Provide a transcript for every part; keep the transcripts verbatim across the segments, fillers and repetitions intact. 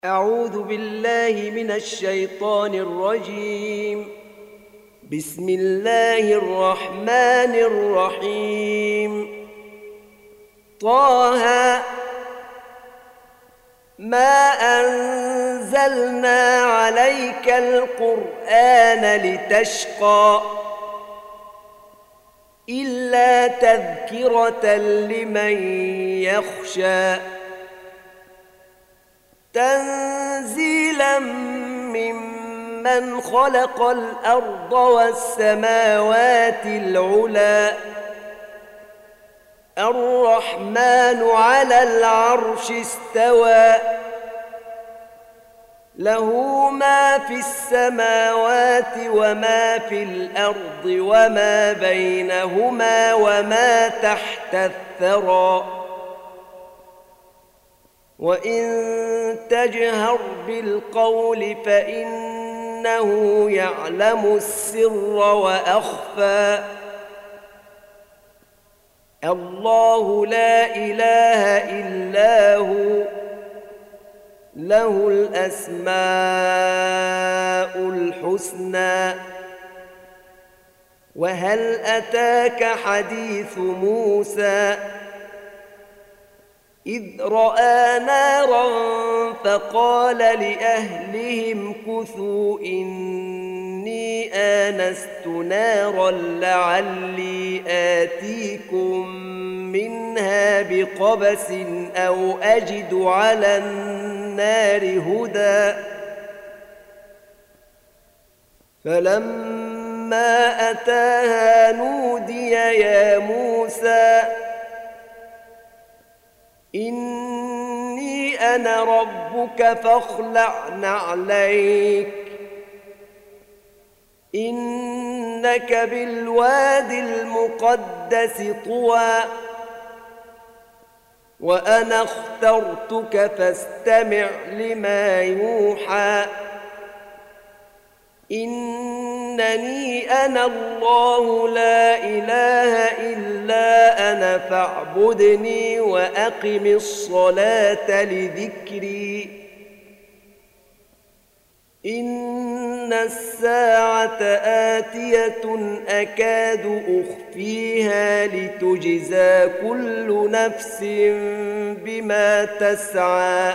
أعوذ بالله من الشيطان الرجيم. بسم الله الرحمن الرحيم. طه ما أنزلنا عليك القرآن لتشقى إلا تذكرة لمن يخشى تنزيلا ممن خلق الأرض والسماوات العلى الرحمن على العرش استوى له ما في السماوات وما في الأرض وما بينهما وما تحت الثرى وإن تجهر بالقول فإنه يعلم السر وأخفى الله لا إله إلا هو له الأسماء الحسنى. وهل أتاك حديث موسى إذ رأى نارا فقال لأهلهم كثوا إني آنست نارا لعلي آتيكم منها بقبس أو أجد على النار هدى فلما أتاها نودي يا موسى إني أنا ربك فاخلع نعليك إنك بالوادي المقدس طوى وأنا اخترتك فاستمع لما يوحى إنني أنا الله لا إله إلا أنا فاعبدني وأقم الصلاة لذكري إن الساعة آتية أكاد أخفيها لتجزى كل نفس بما تسعى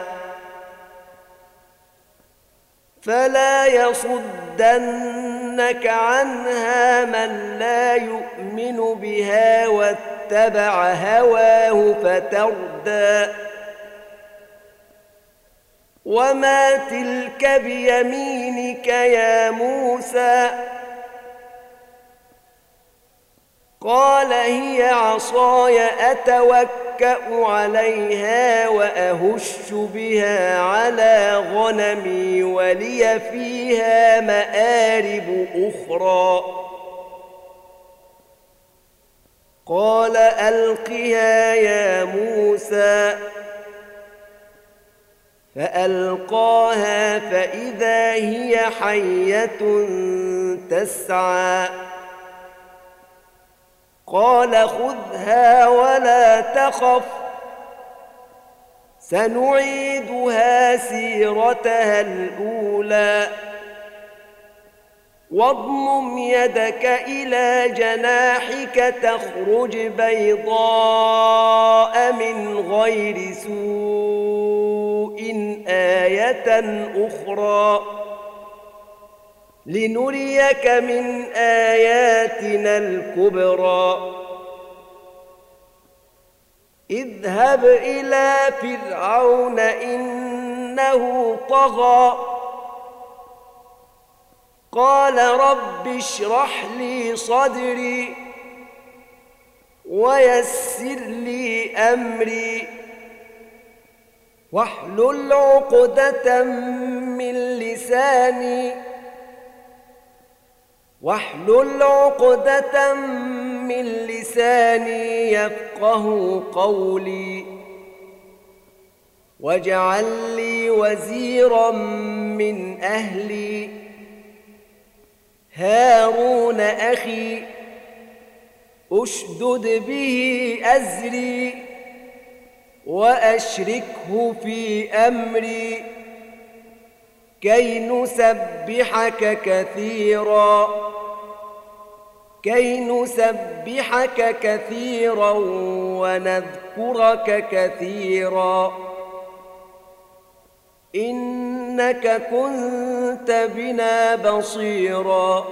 فلا يصدنك عنها من لا يؤمن بها واتبع هواه فتردى وما تلك بيمينك يا موسى قال هي عصاي أتوكأ عليها وأهش بها على غنمي ولي فيها مآرب أخرى قال ألقها يا موسى فألقاها فإذا هي حية تسعى قال خذها ولا تخف سنعيدها سيرتها الأولى واضمم يدك إلى جناحك تخرج بيضاء من غير سوء آية أخرى لنريك من آياتنا الكبرى اذهب إلى فرعون إنه طغى قال رب اشرح لي صدري ويسر لي أمري واحلل عقدة من لساني واحلل عقدة من لساني يفقه قولي واجعل لي وزيرا من أهلي هارون أخي أشدد به أزري وأشركه في أمري كي نسبحك كثيرا كي نسبحك كثيرا ونذكرك كثيرا إنك كنت بنا بصيرا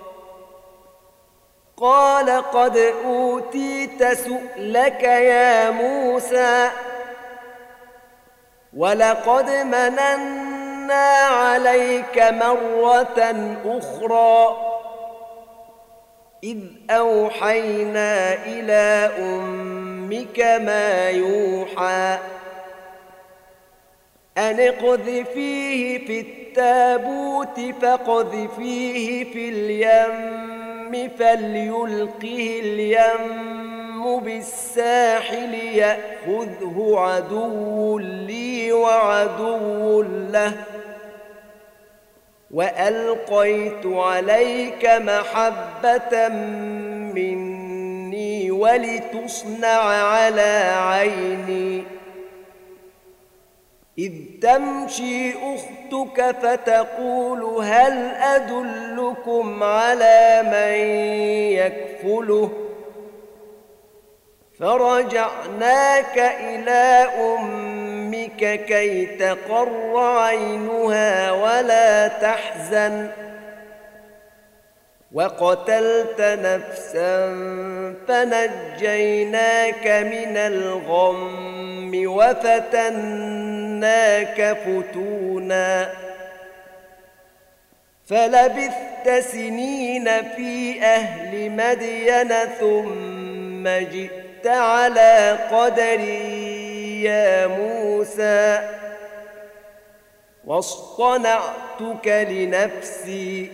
قال قد أوتيت سؤلك يا موسى ولقد مننا عليك مرة أخرى إذ أوحينا إلى أمك ما يوحى أن اقذفيه في التابوت فاقذفيه في اليم فليلقه اليم بالساحل يأخذه عدو لي وعدو له وألقيت عليك محبة مني ولتصنع على عيني إذ تمشي أختك فتقول هل أدلكم على من يكفله فرجعناك إلى أمك كي تقر عينها ولا تحزن وقتلت نفسا فنجيناك من الغم وفتناك فتونا فلبثت سنين في أهل مدين ثم جئت على قدري يا موسى واصطنعتك لنفسي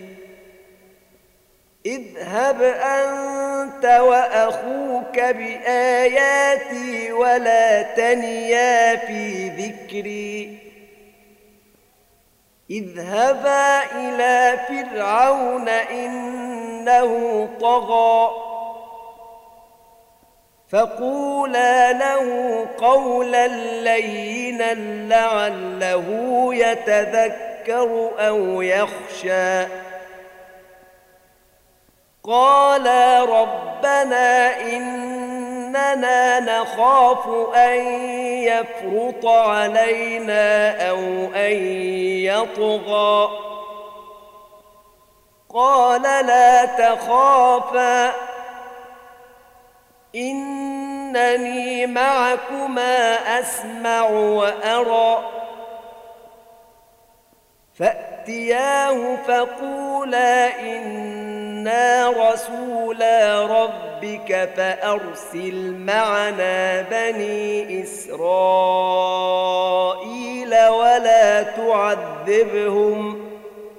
اذهب أنت وأخوك بآياتي ولا تنيا في ذكري اذهبا إلى فرعون إنه طغى فقولا له قولا لينا لعله يتذكر أو يخشى قالا ربنا إننا نخاف أن يفرط علينا أو أن يطغى قال لا تخافا إنني معكما أسمع وأرى فأتياه فقولا إنا رسولا ربك فأرسل معنا بني إسرائيل ولا تعذبهم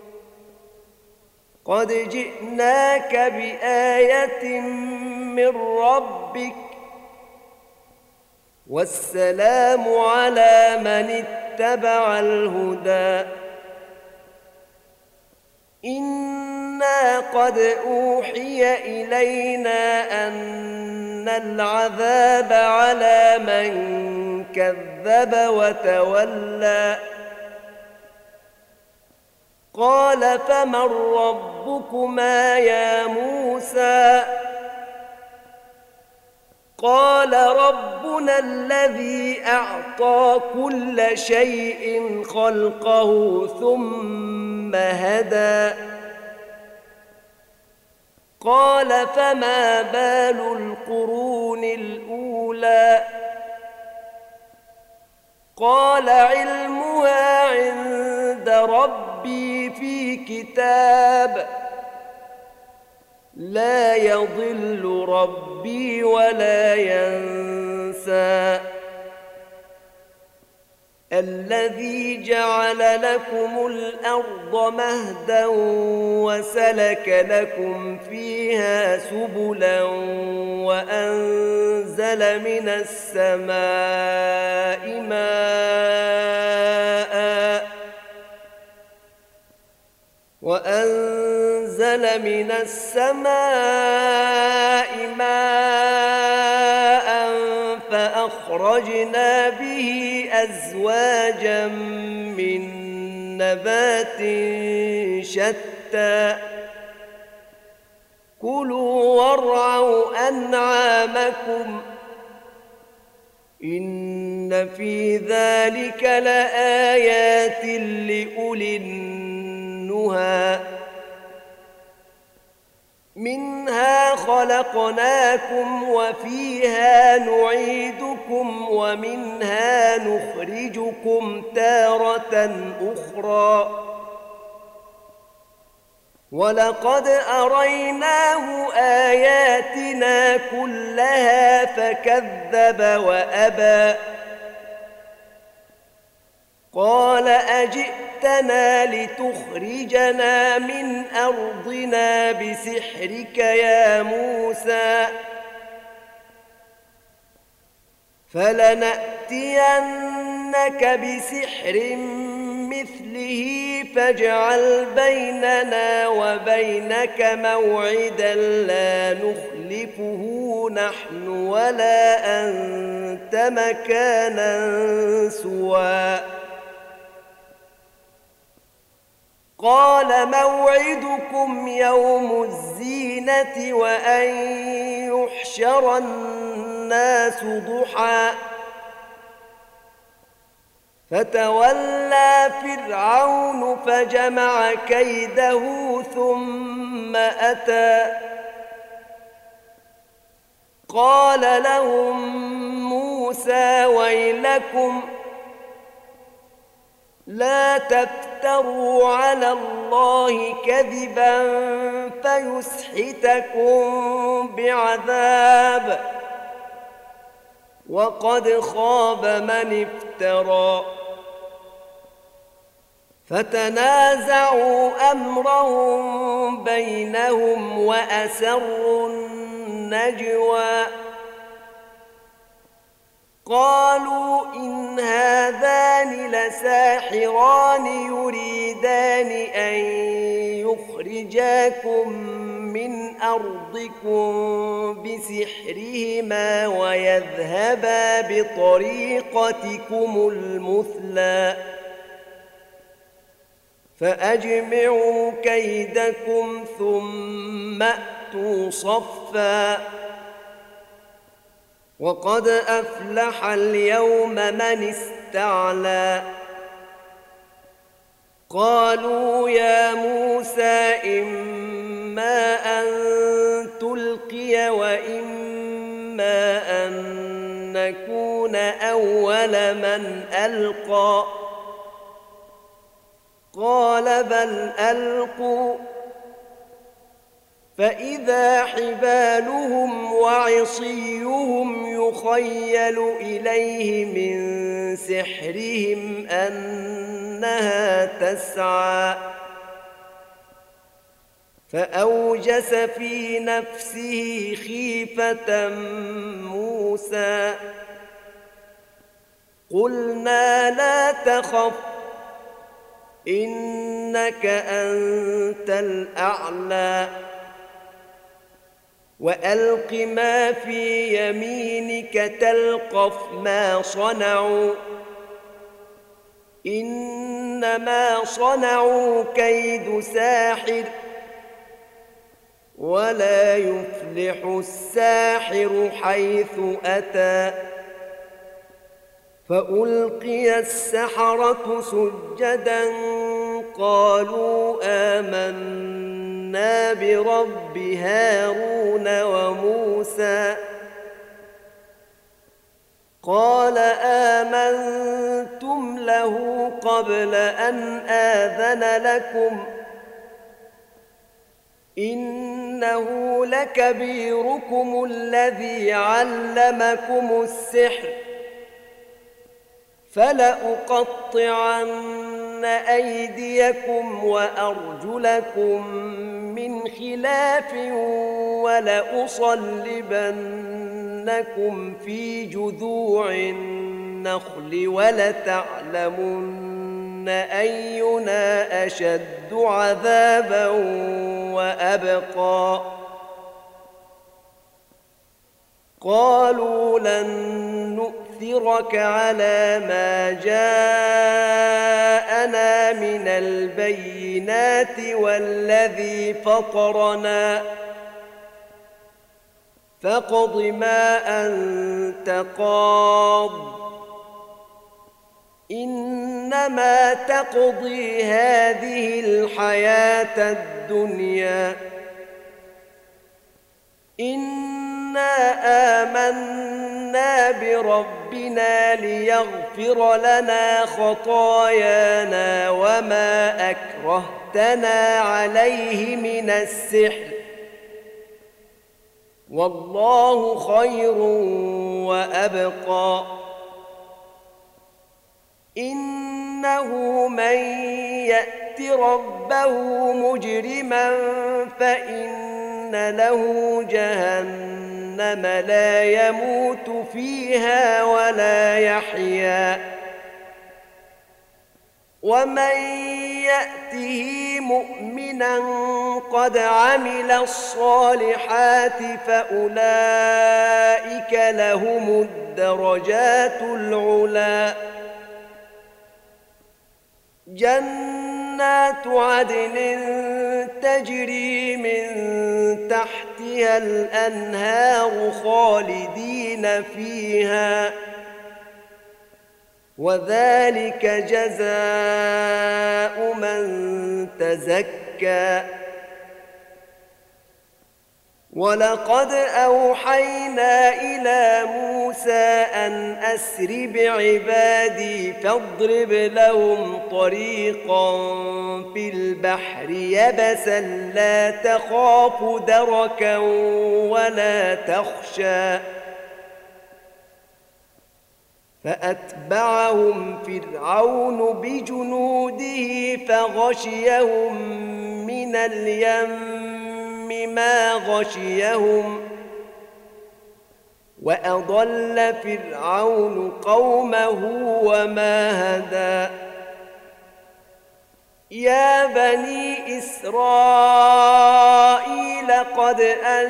قد جئناك بآية من ربك والسلام على من اتبع الهدى إنا قد أوحي إلينا أن العذاب على من كذب وتولى قال فمن ربكما يا موسى قال ربنا الذي أعطى كل شيء خلقه ثم هدى قال فما بال القرون الأولى قال علمها عند ربي في كتاب لا يضل ربي ولا ينسى الذي جعل لكم الأرض مهدا وسلك لكم فيها سبلا وأنزل من السماء ماء وأنزل من السماء ماء فأخرجنا به أزواجا من نبات شتى كلوا وارعوا أنعامكم إن في ذلك لآيات لأولي النهى منها خلقناكم وفيها نعيدكم ومنها نخرجكم تارة أخرى ولقد أريناه آياتنا كلها فكذب وأبى قال أجئتنا لتخرجنا من أرضنا بسحرك يا موسى فلنأتينك بسحر مثله فاجعل بيننا وبينك موعدا لا نخلفه نحن ولا أنت مكانا سوى قال موعدكم يوم الزينة وأن يحشر الناس ضحى فتولى فرعون فجمع كيده ثم أتى قال لهم موسى ويلكم لا تفتروا على الله كذبا فيسحتكم بعذاب وقد خاب من افترى فتنازعوا أمرهم بينهم وأسروا النجوى قالوا إن هذان لساحران يريدان أن يخرجاكم من أرضكم بسحرهما ويذهبا بطريقتكم المثلى فأجمعوا كيدكم ثم أتوا صفا وقد أفلح اليوم من استعلى قالوا يا موسى إما أن تلقي وإما أن نكون أول من ألقى قال بل ألقوا فإذا حبالهم وعصيهم يخيل إليه من سحرهم أنها تسعى فأوجس في نفسه خيفة موسى قلنا لا تخف إنك أنت الأعلى وألق ما في يمينك تلقف ما صنعوا إنما صنعوا كيد ساحر ولا يفلح الساحر حيث أتى فألقي السحرة سجدا قالوا آمنا برب هارون وموسى قال آمنتم له قبل أن آذن لكم إنه لكبيركم الذي علمكم السحر فلأقطعن أيديكم وأرجلكم من خلاف ولأصلبنكم في جذوع النخل ولتعلمن أينا أشد عذابا وأبقى قالوا لن نؤمن لنؤثرك على ما جاءنا من البينات والذي فطرنا فاقض ما أنت قاض إنما تقضي هذه الحياة الدنيا إنا آمنا بربنا ليغفر لنا خطايانا وما أكرهتنا عليه من السحر والله خير وأبقى إنه من يأت ربه مجرما فإن له جهنم لا يموت فيها ولا يحيا ومن يأته مؤمنا قد عمل الصالحات فأولئك لهم الدرجات العلى جنات عدن تجري من تحتها الأنهار خالدين فيها وذلك جزاء من تزكى ولقد أوحينا إلى موسى أن أسر بعبادي فاضرب لهم طريقا في البحر يبسا لا تخاف دركا ولا تخشى فأتبعهم فرعون بجنوده فغشيهم من اليم ما غشيهم وأضل فرعون قومه وما هدى يا بني إسرائيل قد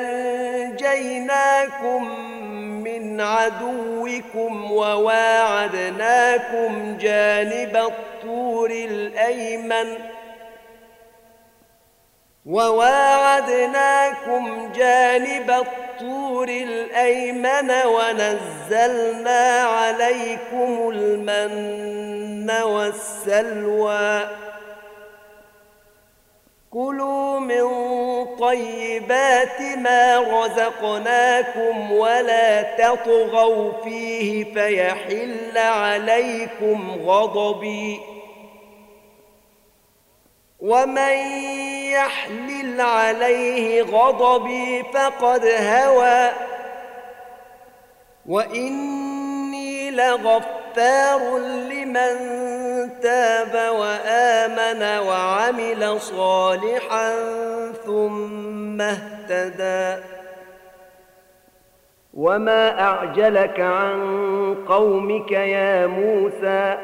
أنجيناكم من عدوكم وواعدناكم جانب الطور الأيمن وواعدناكم جانب الطور الأيمن ونزلنا عليكم المن والسلوى كلوا من طيبات ما رزقناكم ولا تطغوا فيه فيحل عليكم غضبي ومن يحلل عليه غضبي فقد هوى وإني لغفار لمن تاب وآمن وعمل صالحا ثم اهتدى وما أعجلك عن قومك يا موسى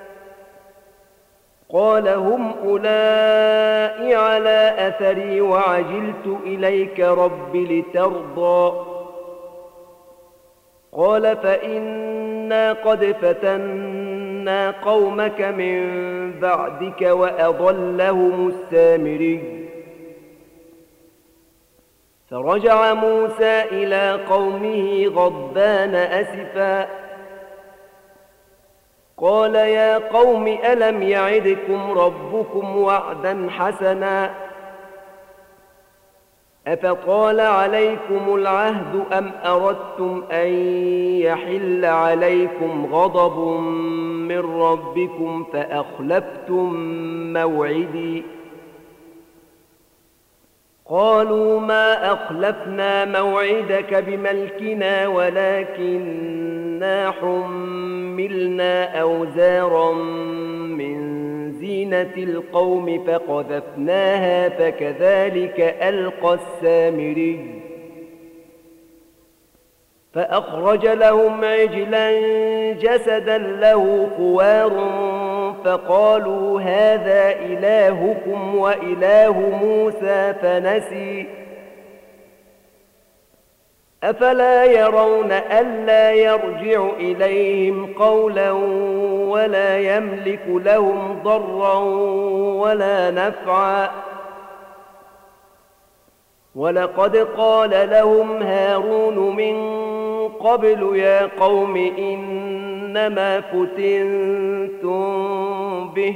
قال هم أولئك على أثري وعجلت إليك رب لترضى قال فإنا قد فتنا قومك من بعدك وأضلهم السامري فرجع موسى إلى قومه غضبان أسفا قال يا قوم ألم يعدكم ربكم وعدا حسنا أفطال عليكم العهد أم أردتم أن يحل عليكم غضب من ربكم فأخلفتم موعدي قالوا ما أخلفنا موعدك بملكنا ولكننا حملنا أوزارا من زينة القوم فقذفناها فكذلك ألقى السامري فأخرج لهم عجلا جسدا له خوار فقالوا هذا إلهكم وإله موسى فنسي أفلا يرون ألا يرجع إليهم قولا ولا يملك لهم ضرا ولا نفعا ولقد قال لهم هارون من قبل يا قوم إنما فتنتم به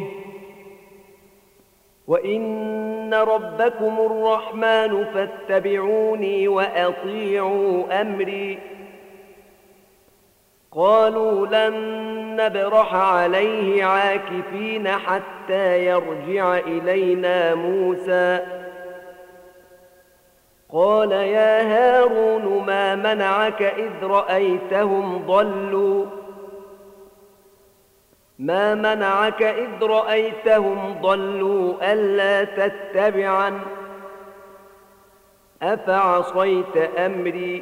وإن ربكم الرحمن فاتبعوني وأطيعوا أمري قالوا لن نبرح عليه عاكفين حتى يرجع إلينا موسى قال يا هارون ما منعك إذ رأيتهم ضلوا ما منعك إذ رأيتهم ضلوا ألا تتبعن أفعصيت أمري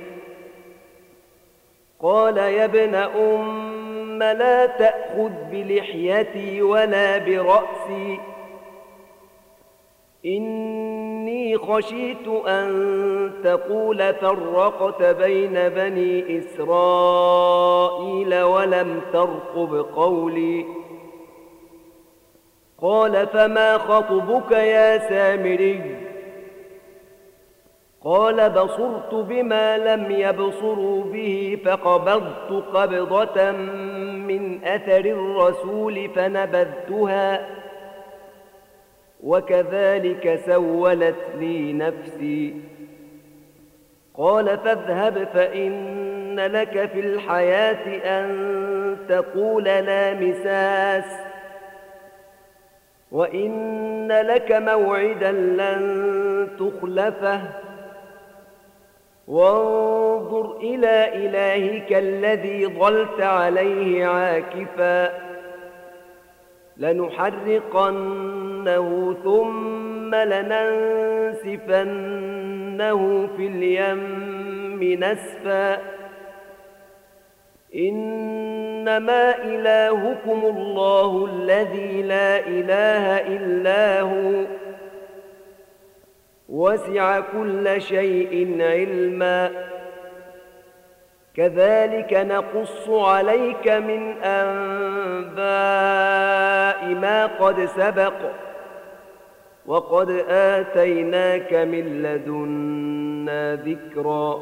قال يا ابن أم لا تأخذ بلحيتي ولا برأسي إني خشيت أن تقول فرقت بين بني إسرائيل ولم ترقب قولي قال فما خطبك يا سامري قال بصرت بما لم يبصروا به فقبضت قبضة من أثر الرسول فنبذتها وكذلك سولت لي نفسي قال فاذهب فإن لك في الحياة أن تقول لا مساس وإن لك موعدا لن تخلفه وانظر إلى إلهك الذي ظلت عليه عاكفا لنحرقنه ثم لننسفنه في اليم نسفا إنما إلهكم الله الذي لا إله إلا هو وسع كل شيء علما كذلك نقص عليك من أنباء ما قد سبق وقد آتيناك من لدنا ذكرا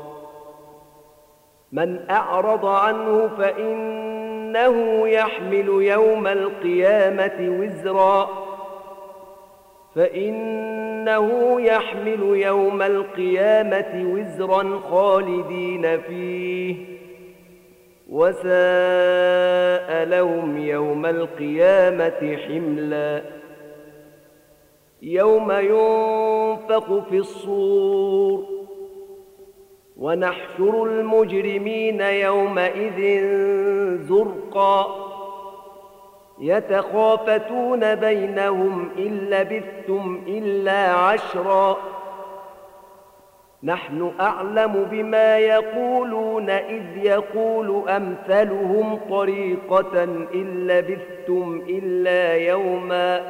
من أعرض عنه فإنه يحمل يوم القيامة وزرا فإنه يحمل يوم القيامة وزرا خالدين فيه وساء لهم يوم القيامة حملا يوم ينفخ في الصور ونحشر المجرمين يومئذ زرقا يتخافتون بينهم إن لبثتم إلا عشرا نحن أعلم بما يقولون إذ يقول أمثلهم طريقة إن لبثتم إلا يوما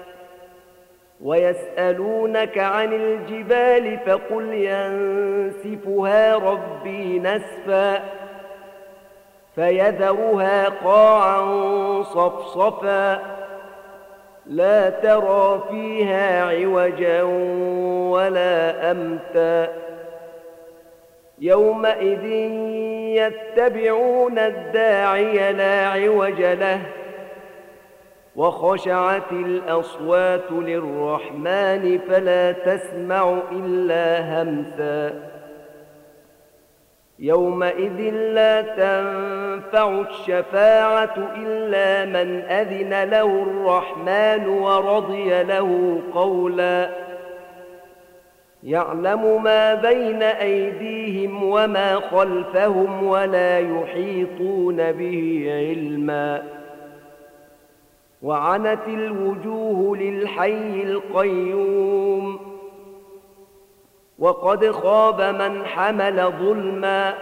ويسألونك عن الجبال فقل ينسفها ربي نسفا فيذرها قاعا صفصفا لا ترى فيها عوجا ولا أمتا يومئذ يتبعون الداعي لا عوج له وخشعت الأصوات للرحمن فلا تسمع إلا همسا يومئذ لا تنفع الشفاعة إلا من أذن له الرحمن ورضي له قولا يعلم ما بين أيديهم وما خلفهم ولا يحيطون به علما وعنت الوجوه للحي القيوم وقد خاب من حمل ظلما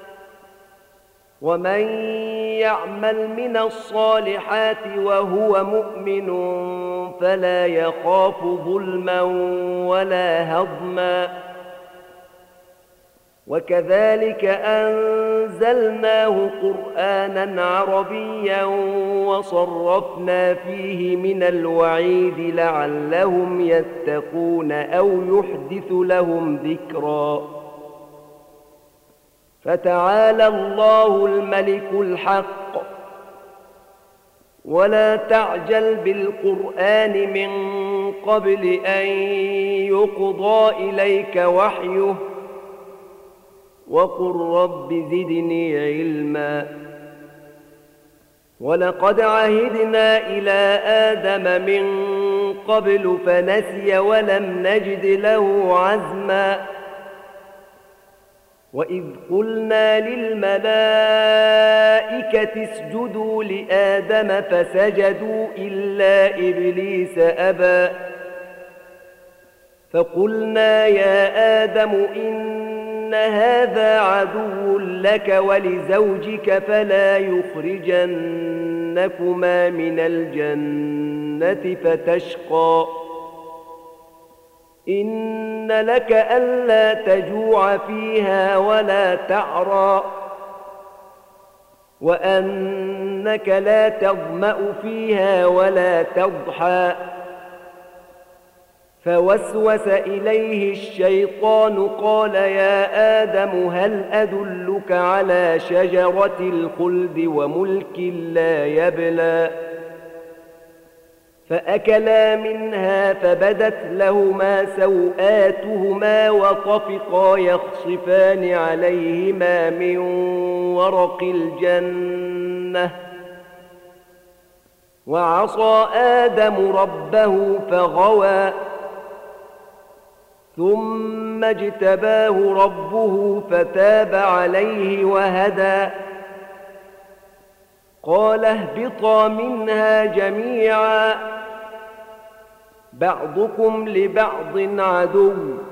ومن يعمل من الصالحات وهو مؤمن فلا يخاف ظلما ولا هضما وكذلك أنزلناه قرآنا عربيا وصرفنا فيه من الوعيد لعلهم يتقون أو يحدث لهم ذكرا فتعالى الله الملك الحق ولا تعجل بالقرآن من قبل أن يقضى إليك وحيه وقل رب زدني علما ولقد عهدنا إلى آدم من قبل فنسي ولم نجد له عزما وإذ قلنا للملائكة اسجدوا لآدم فسجدوا إلا إبليس أبى فقلنا يا آدم إن هذا عدو لك ولزوجك فلا يخرجنكما من الجنة فتشقى إن لك ألا تجوع فيها ولا تعرى وأنك لا تظمأ فيها ولا تضحى فوسوس إليه الشيطان قال يا آدم هل أدلك على شجرة الخلد وملك لا يبلى فأكلا منها فبدت لهما سوآتهما وطفقا يخصفان عليهما من ورق الجنة وعصى آدم ربه فغوى ثم اجتباه ربه فتاب عليه وهدى قال اهبطا منها جميعا بعضكم لبعض عدو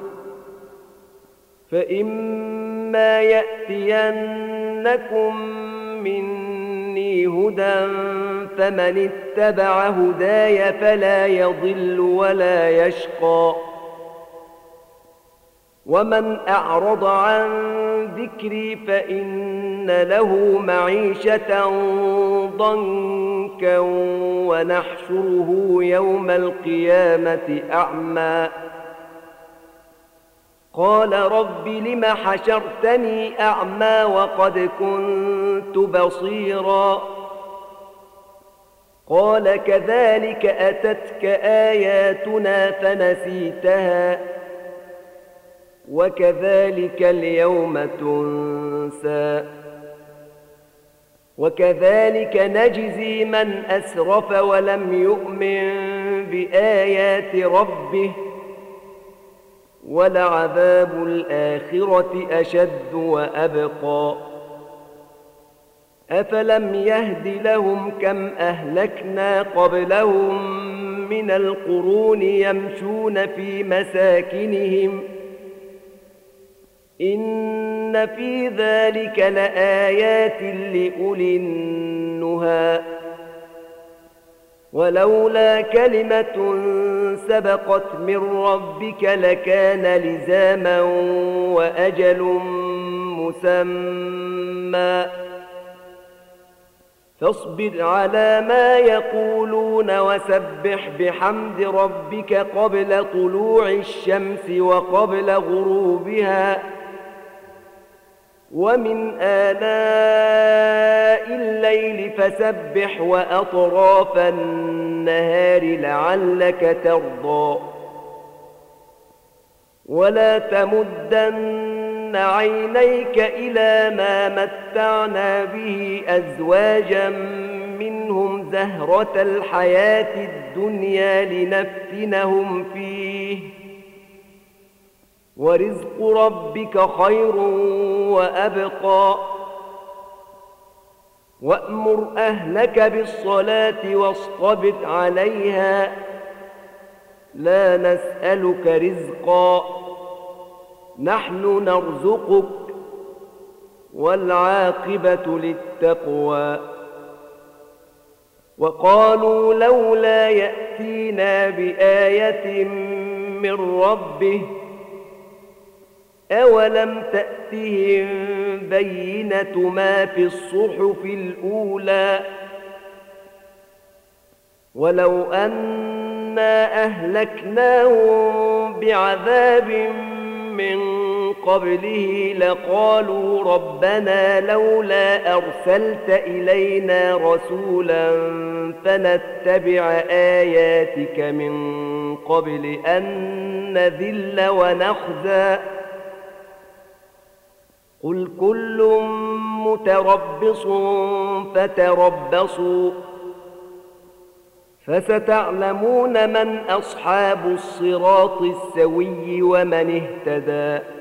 فإما يأتينكم مني هدى فمن اتبع هداي فلا يضل ولا يشقى ومن أعرض عن ذكري فإن له معيشة ضنكا ونحشره يوم القيامة أعمى قال رب لم حشرتني أعمى وقد كنت بصيرا قال كذلك أتتك آياتنا فنسيتها وكذلك اليوم تنسى وكذلك نجزي من أسرف ولم يؤمن بآيات ربه ولعذاب الآخرة أشد وأبقى أفلم يهد لهم كم أهلكنا قبلهم من القرون يمشون في مساكنهم إن في ذلك لآيات لأولي النهى ولولا كلمة سبقت من ربك لكان لزاما وأجل مسمى فاصبر على ما يقولون وسبح بحمد ربك قبل طلوع الشمس وقبل غروبها ومن آلاء الليل فسبح وأطراف النهار لعلك ترضى ولا تمدن عينيك إلى ما متعنا به أزواجا منهم زهرة الحياة الدنيا لنفتنهم فيه ورزق ربك خير وأبقى وأمر أهلك بالصلاة واصطبر عليها لا نسألك رزقا نحن نرزقك والعاقبة للتقوى وقالوا لولا يأتينا بآية من ربه أولم تأتهم بينة ما في الصحف الأولى ولو أنا أهلكناهم بعذاب من قبله لقالوا ربنا لولا أرسلت إلينا رسولا فنتبع آياتك من قبل أن نذل ونخزى قل كل متربص فتربصوا فستعلمون من أصحاب الصراط السوي ومن اهتدى